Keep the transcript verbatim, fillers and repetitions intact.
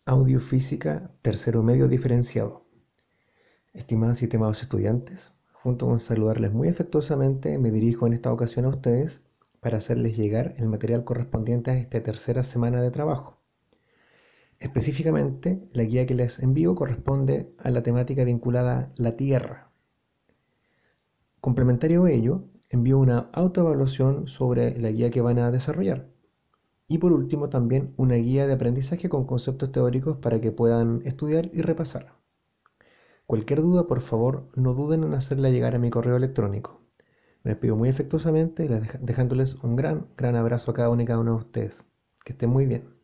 Audiofísica, tercero medio diferenciado. Estimadas y estimados estudiantes, junto con saludarles muy afectuosamente, me dirijo en esta ocasión a ustedes para hacerles llegar el material correspondiente a esta tercera semana de trabajo. Específicamente, la guía que les envío corresponde a la temática vinculada a la Tierra. Complementario a ello, envío una autoevaluación sobre la guía que van a desarrollar. Y por último, también una guía de aprendizaje con conceptos teóricos para que puedan estudiar y repasar. Cualquier duda, por favor, no duden en hacerla llegar a mi correo electrónico. Me despido muy afectuosamente, dejándoles un gran, gran abrazo a cada uno y cada uno de ustedes. Que estén muy bien.